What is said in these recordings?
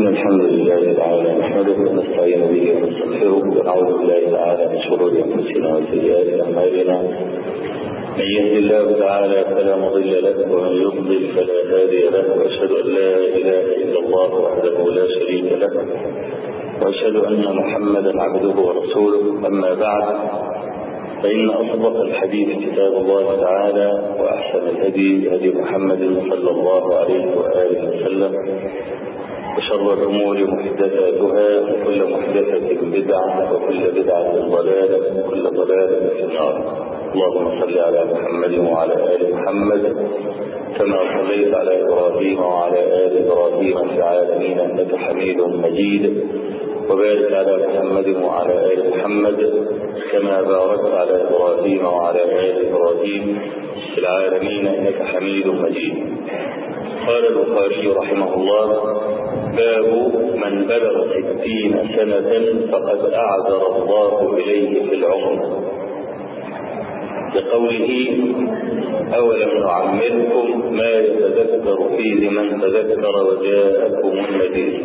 إن الحمد لله تعالى نحمده ونستعين به ونستغفره ونعوذ بالله تعالى من شرور أنفسنا وسيئات أعمالنا. من يهد الله تعالى فلا مضل له ومن يضلل فلا هادي له، وأشهد أن لا إله إلا الله وحده لا شريك له، وأشهد أن محمدا عبده ورسوله. أما بعد، فإن أصدق الحديث كتاب الله تعالى، وأحسن الهدي هدي محمد صلى الله عليه وآله وسلم، وشر الأمور محدثاتها، وكل محدثة بدعة، وكل بدعة ضلالة، وكل ضلالة في النار. اللهم صل على محمد وعلى آل محمد كما صليت على إبراهيم وعلى آل إبراهيم في العالمين إنك حميد مجيد، وبارك على محمد وعلى آل محمد كما باركت على إبراهيم وعلى آل إبراهيم في العالمين إنك حميد مجيد. قال البخاري رحمه الله: باب من بلغ 60 سنة فقد أعذر الله إليه في العمر، بقوله: أولم نعمركم ما يتذكر فيه من تذكر وجاءكم النذير.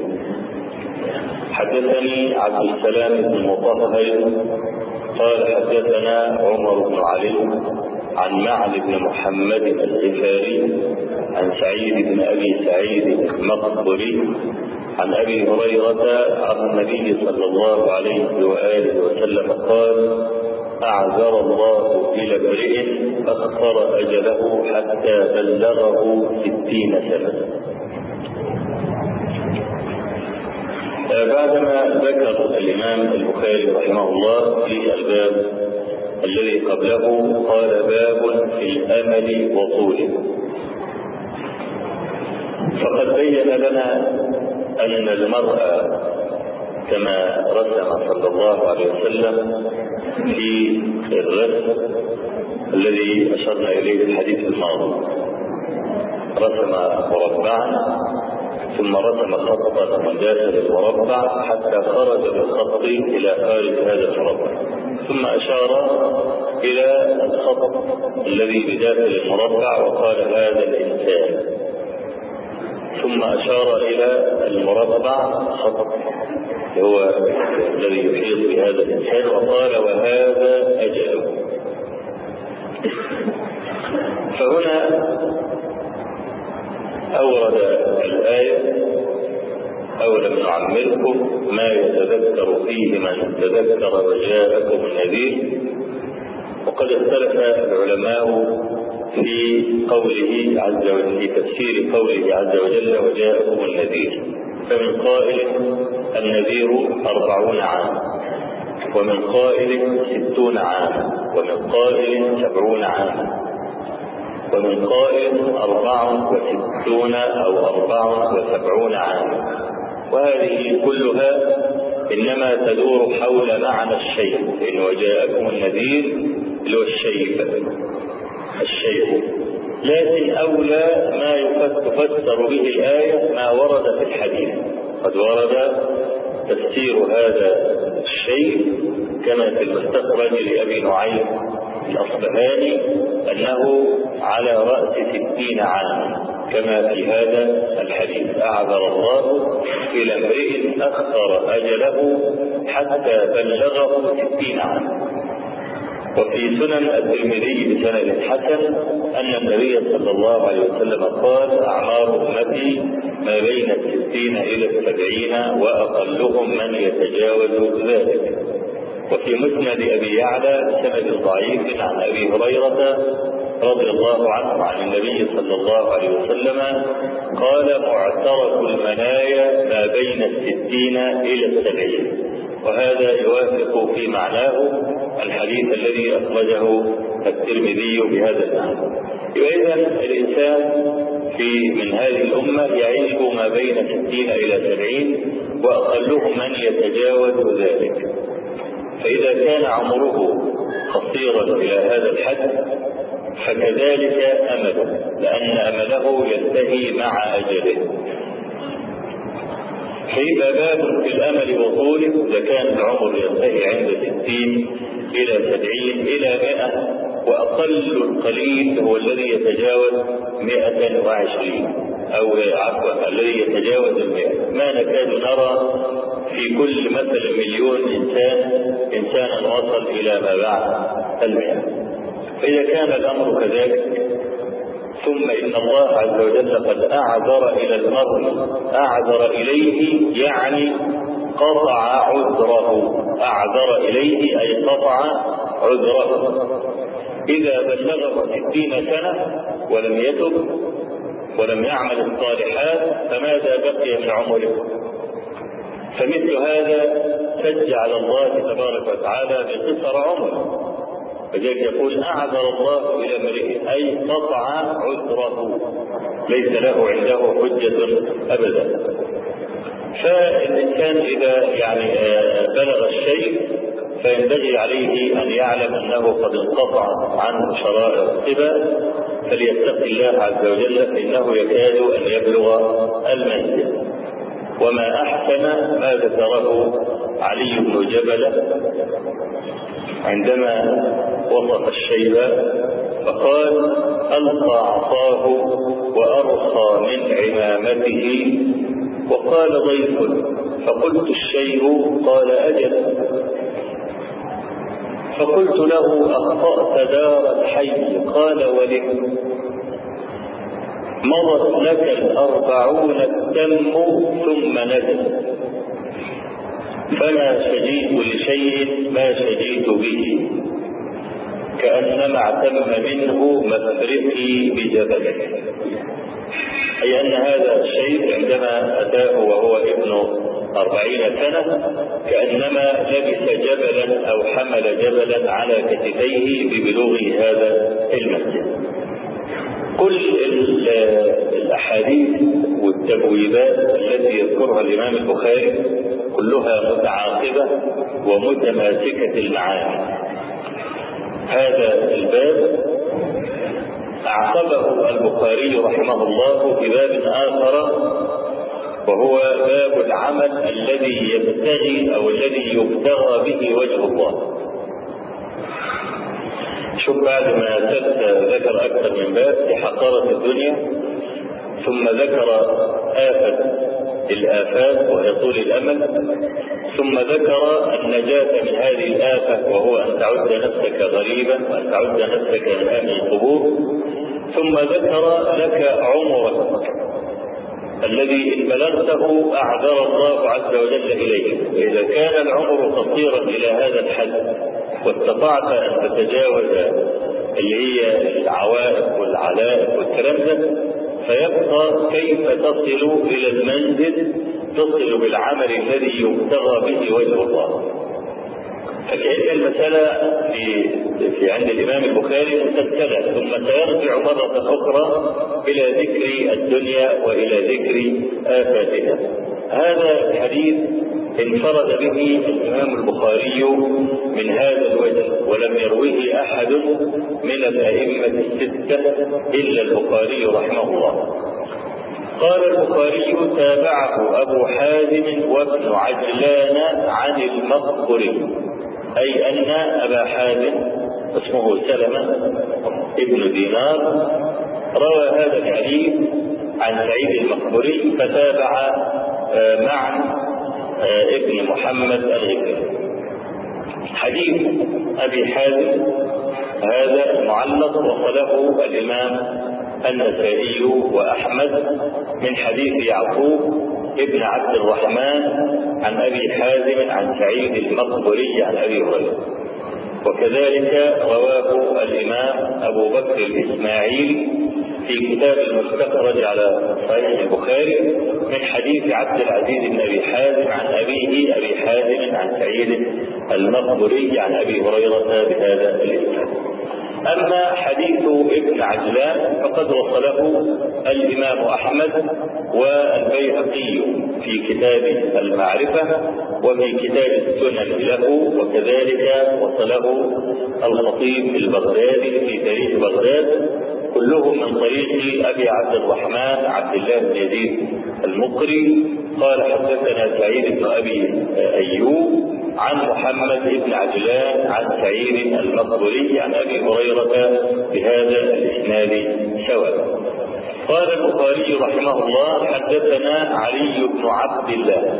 حدثني عبد السلام بن مطهر قال حدثنا عمر بن علي عن معن بن محمد الغفاري عن سعيد بن أبي سعيد المقبري عن أبي هريرة عن النبي صلى الله عليه وآله وسلم قال: أعذر الله إلى امرئ أخر أجله حتى بلغه 60 سنة. بعدما ذكر الإمام البخاري رحمه الله في الباب الذي قبله قال: باب في الأمل وطوله. فقد بين لنا أن المرأة كما رسم صلى الله عليه وسلم في الرسم الذي أشرنا إليه في الحديث الماضي، رسم مربعا ثم رسم خطا من داخل المربع حتى خرج بالخط إلى خارج هذا المربع، ثم أشار إلى الخط الذي بداخل المربع وقال: هذا الإنسان. ثم أشار إلى المربع خط هو الذي يحيط بهذا الإنسان وقال: وهذا أجله. فهنا أورد الآية: أولم نعمركم ما يتذكر فيه من تذكر وجاءكم النذير. وقد اختلف العلماء في قوله عز وجل، في تفسير قوله عز وجل: وجاءكم النذير. فمن قائل النذير 40 عاما، ومن قائل 60 عاما، ومن قائل 70 عاما، ومن قائل 64 أو 74 عاما. وهذه كلها إنما تدور حول معنى الشيء، إن وجاءكم النذير اللي هو الشيء. لكن أولى ما تفسر به الآية ما ورد في الحديث. قد ورد تفسير هذا الشيء كما في المستخرج لأبي نعيم الأصبهاني أنه على رأس 60 عاما، كما في هذا الحديث: أعذر الله إلى امرئ أخر أجله حتى بلغه 60 عاما. وفي سنن الترمذي بسند حسن أن النبي صلى الله عليه وسلم قال: أعمار أمتي ما بين 60 إلى 70، وأقلهم من يتجاوز ذلك. وفي مسند أبي يعلى بسند ضعيف عن أبي هريرة رضي الله عنه عن النبي صلى الله عليه وسلم قال: معترك المنايا ما بين 60 إلى 70. وهذا يوافق في معناه الحديث الذي أخرجه الترمذي بهذا المعنى. إذا الإنسان من هذه الأمة يعيش ما بين 60 إلى 70، وأقلهم من يتجاوز ذلك. فإذا كان عمره قصيرا إلى هذا الحد فكذلك أمله، لأن أمله ينتهي مع أجله. فإذا باب في الأمل وطوله، إذا كان العمر ينتهي عند 60 إلى 70 إلى 100، وأقل القليل هو الذي يتجاوز 120. أو عفوا الذي يتجاوز 100، ما نكاد نرى في كل مثلا 1,000,000 إنسانا وصل إلى ما بعد 100. فإذا كان الأمر كذلك، ثم إن الله عز وجل قد أعذر إلى المرء، أعذر إليه يعني قطع عذره، أعذر إليه أي قطع عذره. إذا بلغه 60 سنة ولم يتب ولم يعمل الصالحات فماذا بقي من عمره؟ فمثل هذا سج على الله تبارك وتعالى بقصر عمره، فذلك يقول أعذر الله إلى امرئ أي قطع عذره، ليس له عنده حجة أبدا. فالإنسان إذا يعني بلغ الشيء فينبغي عليه أن يعلم أنه قد انقطع عنه شرائع الطب، فليتق الله عز وجل فإنه يكاد أن يبلغ المنزل. وما أحسن ما ذكره علي بن جبل عندما وصف الشيبة فقال: ألقى عصاه وأرخى من عمامته وقال: ضيف. فقلت: الشيب؟ قال: أجل. فقلت له: أخطأت دار الحي. قال: ولم؟ مضت لك 40 التم ثم نزل، فما شجيت لشيء ما شجيت به، كأنما اعتم منه مفرقي بجبلك. أي أن هذا الشيء عندما أتاه وهو ابن 40 سنة كأنما لبس جبلا أو حمل جبلا على كتفيه ببلوغه هذا المسجد. كل الأحاديث والتبويبات التي يذكرها الإمام البخاري كلها متعاقبة ومتماسكة المعاني. هذا الباب أعقبه البخاري رحمه الله في باب آخر، وهو باب العمل الذي يبتغي أو الذي يبتغى به وجه الله. شوف، بعد ما ذكر أكثر من باب في حقارة الدنيا، ثم ذكر آفة الآفات وهي طول الأمل، ثم ذكر النجاة من هذه الآفة وهو أن تعد نفسك غريبا وأن تعد نفسك من أهل القبور، ثم ذكر لك عمرك الذي إن بلغته أعذر الله عز وجل إليه. إذا كان العمر قصيرا إلى هذا الحد واستطعت أن تتجاوز اللي هي العوائق والعلائق والكلام ده، فيبقى كيف تصل إلى المنزل، تصل بالعمل الذي يبتغى به وجه الله. فكأن المسألة في عند الإمام البخاري مسلسلة، ثم سيرجع مرة أخرى إلى ذكر الدنيا وإلى ذكر آفاتها. هذا الحديث انفرد به الإمام البخاري من هذا الوجه، ولم يرويه أحد من الأئمة الستة إلا البخاري رحمه الله. قال البخاري: تابعه أبو حازم وابن عجلان عن المقبري، أي أن أبا حازم اسمه سلمة ابن دينار روى هذا الحديث عن سعيد المقبري، فتابع مع ابن محمد الغفاري. حديث أبي حازم هذا معلق وصله الإمام النسائي وأحمد من حديث يعقوب ابن عبد الرحمن عن أبي حازم عن سعيد المقبري عن أبي هريرة، وكذلك رواه الإمام أبو بكر الإسماعيلي في كتاب المستخرج على صحيح البخاري من حديث عبد العزيز بن أبي حازم عن أبيه أبي حازم عن سعيد المقبري عن أبي هريرة بهذا الإسناد. أما حديث ابن عجلان فقد وصله الإمام أحمد والبيهقي في كتاب المعرفة وفي كتاب السنن له، وكذلك وصله الخطيب البغدادي في تاريخ بغداد، كلهم من طريق أبي عبد الرحمن عبد الله بن يزيد المقري قال: حدثنا سعيد بن أبي أيوب عن محمد بن عجلان عن سعيد المقبري عن أبي هريرة بهذا الإسناد سواء. قال البخاري رحمه الله: حدثنا علي بن عبد الله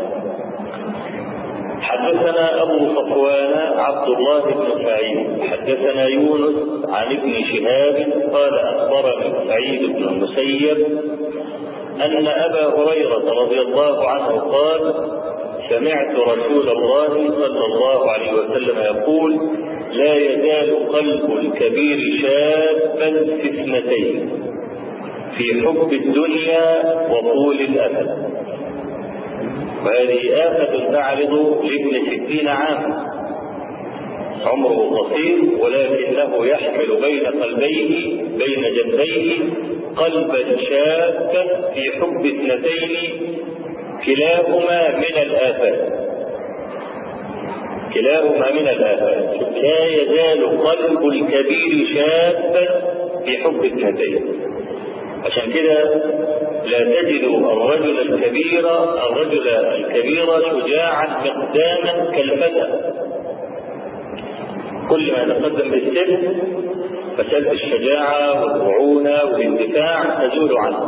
حدثنا أبو صفوان عبد الله بن سعيد حدثنا يونس عن ابن شهاب قال أخبرني سعيد بن المسيب أن أبا هريرة رضي الله عنه قال: سمعت رسول الله صلى الله عليه وسلم يقول: لا يزال قلب الكبير شابا في اثنتين، في حب الدنيا وطول الأمل. وهذه آفة تعرض لابن 60 عاما، عمره قصير ولكنه يحمل بين قلبيه بين جنبيه قلبا شابا في حب اثنتين كلاهما من الآفات. لا يزال قلب الكبير شابا في حب اثنتين. عشان كده لا تجد الرجل الكبير شجاعا مقداما كالفتى. كل ما يتقدم بالسن مسألة الشجاعة والرعونة والاندفاع تزول عنه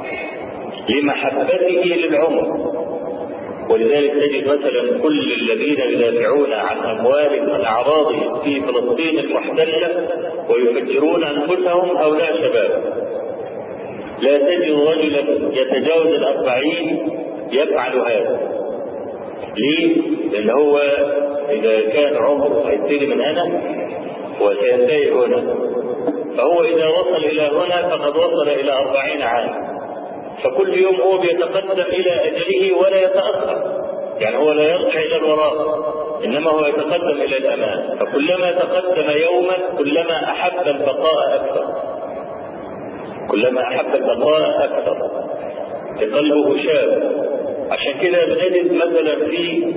لمحبته للعمر. ولذلك تجد مثلا كل الذين يدافعون عن أموالهم وعن أعراضهم في فلسطين المحتلة ويفجرون أنفسهم هؤلاء شباب. لا تجد رجلا يتجاوز 40 يفعل هذا. ليه؟ لأن هو إذا كان عمره هيبتدي من هنا وسينتهي هنا، فهو إذا وصل إلى هنا فقد وصل إلى 40 عام، فكل يوم هو بيتقدم إلى أجله ولا يتأخر. يعني هو لا يرجع إلى الوراء، إنما هو يتقدم إلى الأمام. فكلما تقدم يوما كلما أحب البقاء أكثر، قلبه شاب. عشان كده بنجد مثلا في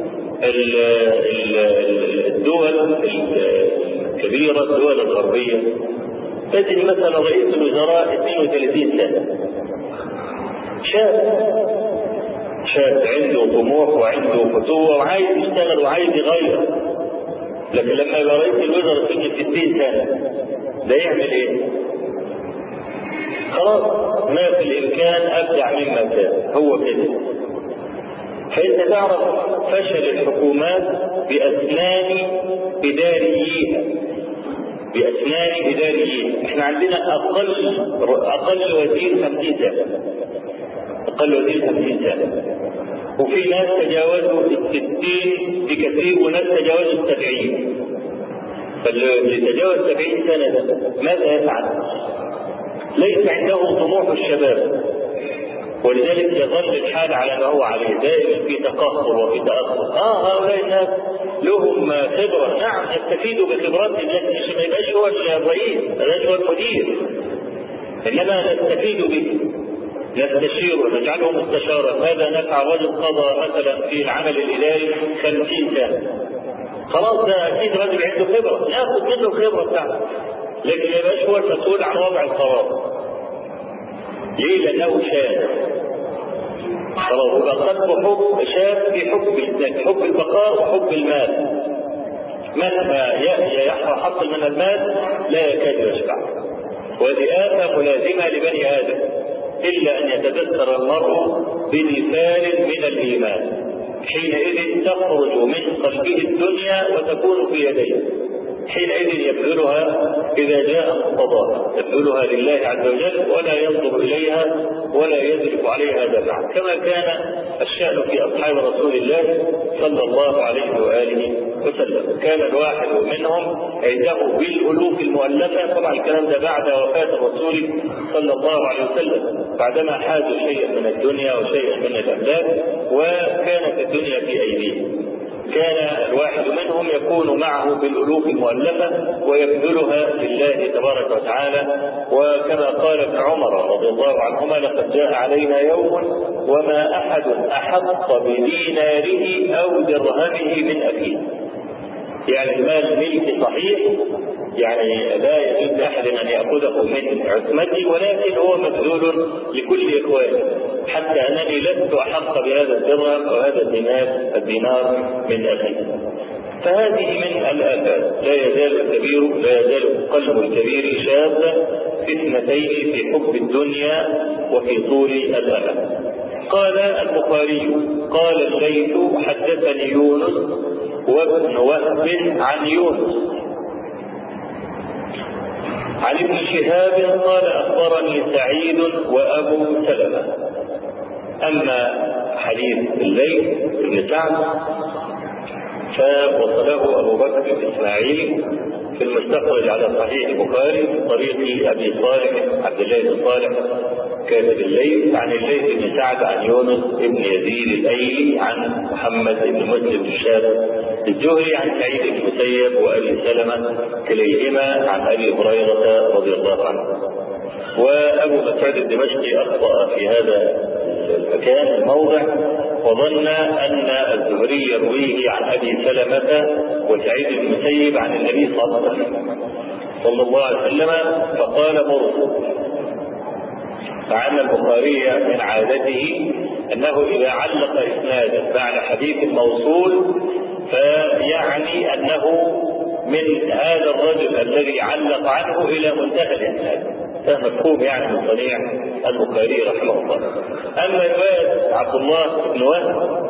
الدول الكبيرة، الدول الغربية، تجد مثلا رئيس الوزراء 32 سنة، شاب عنده طموح وعنده فتوة وعايز يشتغل وعايز يغير. لكن لما يبقى رئيس الوزراء 60 سنة ده يعمل ايه؟ خلاص ما في الإمكان أبدع مما كان، هو كده. فإنت تعرف فشل الحكومات بأسنان إداريين. احنا عندنا أقل وزير 50 سنة، وفي ناس تجاوزوا 60 بكثير وناس تجاوزوا 70. فاللي تجاوز 70 سنة ده ماذا يفعل؟ ليس عنده طموح الشباب، ولذلك يظل الحال على ما هو عليه، دائما في تقهقر وفي تأخر. هؤلاء الناس لهم خبرة، نعم يستفيدوا بخبراتهم، لكن ما يبقاش هو الرئيس، ما يبقاش هو المدير، انما نستفيد به، نستشيره، نجعله مستشارا. هذا نفع رجل قضى مثلا في العمل الإداري 50 سنة، خلاص ده أكيد رجل عنده خبرة، ناخذ منه الخبرة بتاعته، لكن ما يبقاش هو المسؤول عن وضع القرار. ليه؟ لأنه شاب. خلاص يبقى قلبه شاب في حب البقاء وحب المال. مهما يحصل من المال لا يكاد يشبع، وهذه آفة ملازمة لبني آدم، إلا أن يتذكر المرء بمثال من الإيمان، حينئذ تخرج من قلبه الدنيا وتكون في يديه، حينئذ يبذلها إذا جاء مقتضاها، يبذلها لله عز وجل ولا ينظر إليها ولا يذرف عليها دمعا، كما كان الشأن في أصحاب رسول الله صلى الله عليه وآله وسلم. كان الواحد منهم عنده بالألوف المؤلفة، طبعا الكلام ده بعد وفاة الرسول صلى الله عليه وسلم، بعدما حازوا شيئا من الدنيا وشيئا من الأملاك وكانت الدنيا في أيديهم. كان الواحد منهم يكون معه بالألوف المؤلفة ويبذلها لله تبارك وتعالى. وكما قال ابن عمر رضي الله عنهما: لقد جاء علينا يوم وما أحد أحق بديناره أو درهمه من أخيه. يعني المال ملك صحيح، يعني لا يجوز لأحد أن يأخذه من عثمته، ولكن هو مبذول لكل إخوانه، حتى أنني لست أحق بهذا الدرهم أو هذا الدينار من أخيه. فهذه من الآفات. لا يزال قلب الكبير شابا اثنتين في حب الدنيا وفي طول الأمل. قال البخاري قال الليث حدثني يونس وابن وهب عن يونس عن ابن شهاب قال أخبرني سعيد وأبو سلمة. أما حديث الليث بن سعد فوصله أبو بكر بن إسماعيل في المستخرج على صحيح البخاري من طريق أبي صالح عبد الله بن صالح كاتب الليث عن الليث بن سعد عن يونس بن يزيد الأيلي عن محمد بن مسلم بن شاب الجهري عن سعيد بن المسيب وأبي سلمة كليهما عن أبي هريرة رضي الله عنه. وأبو مسعود الدمشقي أخطأ في هذا المكان الموضع وظن أن الزهري يرويه عن أبي سلمة وسعيد بن المسيب عن النبي صلى الله عليه وسلم فقال مرسل. فعن البخاري من عادته أنه إذا علق إسنادا بعد حديث موصول فيعني أنه من هذا الرجل الذي علق عنه إلى منتهى الإسناد. مفهوم يعني من صنيع البخاري رحمه الله. أما رواية عبد الله بن وهب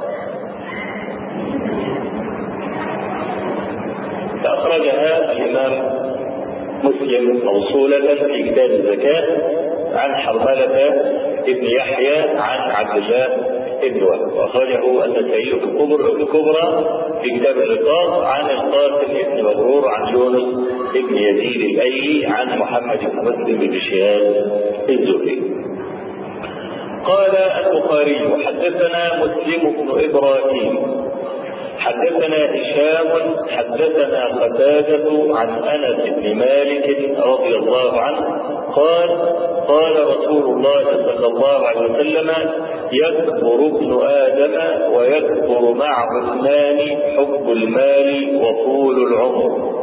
فأخرجها الإمام مسلم موصولة في كتاب الزكاة عن حرملة ابن يحيى عن عبد الله ابن وهب، وأخرجه النسائي في الكبرى في كتاب الرقاق عن القاسم بن مبرور عن يونس ابن يزيد الأيلي عن محمد بن مسلم بن شهاب الزهري. قال البخاري حدثنا مسلم بن إبراهيم حدثنا هشام حدثنا قتادة عن أنس بن مالك رضي الله عنه قال قال رسول الله صلى الله عليه وسلم يكبر ابن آدم ويكبر معه اثنان حب المال وطول العمر.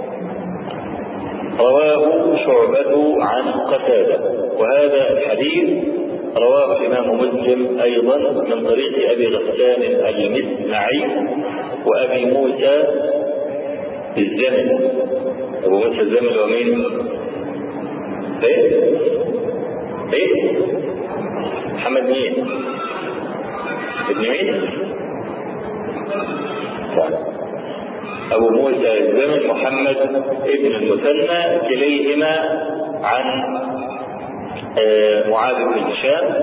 رواه شعبة عن قتادة. وهذا الحديث رواه الإمام مسلم أيضا من طريق أبي غسان المسمعي وأبي موسى الزمن. أبو موسى الزمن ومين؟ إيه؟ محمد مين؟ ابن مين؟ أبو موسى الزمن محمد ابن المثنى كليهما عن معاذ بن هشام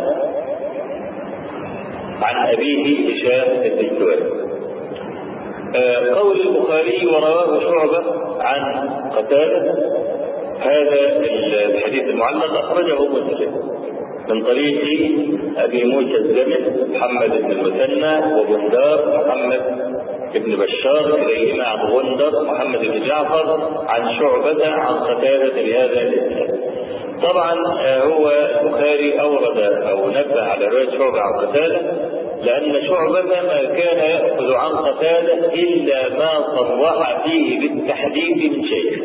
عن أبيه هشام بن السويد. قول البخاري ورواه شعبة عن قتادة هذا الحديث المعلق أخرجه مسلم من طريق أبي موسى الزمن محمد بن المثنى وبندار محمد ابن بشار كليهما عن غندر محمد بن جعفر عن شعبة عن قتادة بهذا الاسناد. طبعا هو البخاري أورد أو نبه على رواية شعبة عن قتادة لأن شعبة ما كان يأخذ عن قتادة إلا ما صرح فيه بالتحديد من شيخ.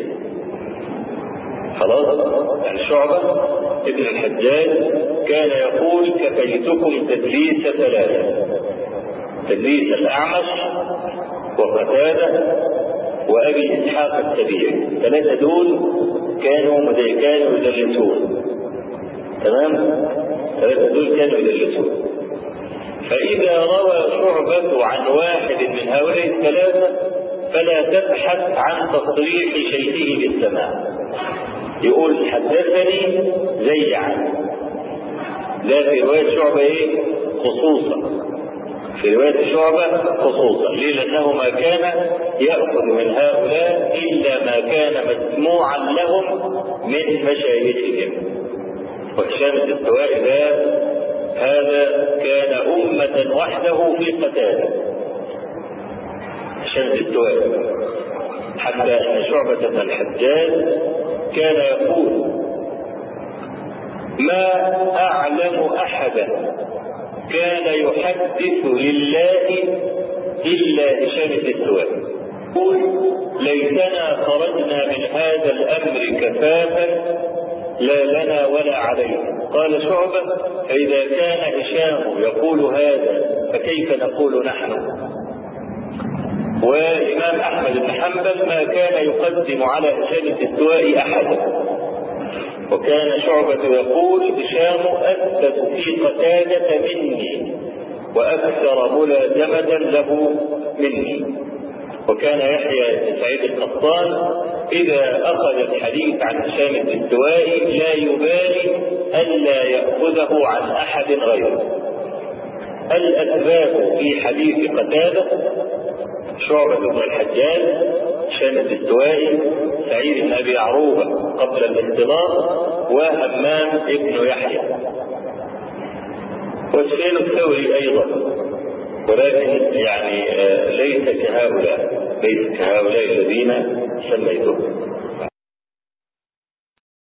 خلاص يعني شعبة ابن الحجاج كان يقول كفيتكم تدليس ثلاثة: تدليس الأعمش وقتادة وأبي إسحاق السبيعي. ثلاثة دول كانوا يدلسون. تمام؟ ثلاثة دول كانوا يدلسون. فإذا روى شعبة عن واحد من هؤلاء الثلاثة فلا تبحث عن تصريح شيخه بالسماع. يقول حدثني زي عن لا في رواية شعبة خصوصا، في رواية شعبة خصوصا. ليه؟ لأنه ما كان يأخذ من هؤلاء إلا ما كان مسموعا لهم من مشايخهم. وهشام الدستوائي هذا كان أمة وحده في قتادة. هشام الدستوائي حتى أن شعبة بن الحجاج كان يقول ما أعلم أحدا كان يحدث لله إلا هشام الدستوائي. يقول ليتنا خرجنا من هذا الأمر كفافا لا لنا ولا علينا. قال شعبة فإذا كان هشام يقول هذا فكيف نقول نحن؟ والإمام أحمد بن حنبل ما كان يقدم على هشام الدستوائي أحدا. وكان شعبة يقول هشام أثبت في قتادة مني وأكثر ملازمة له مني. وكان يحيى بن سعيد القطان إذا أخذ الحديث عن هشام الدستوائي لا يبالي ألا يأخذه عن أحد غيره. الأسباب في حديث قتادة شعبة بن الحجاج، هشام الدستوائي، سعيد بن أبي عروبة قبل الاختلاط، وهمام ابن يحيى، وسفيان الثوري أيضا، ولكن يعني ليس كهؤلاء الذين سميتهم.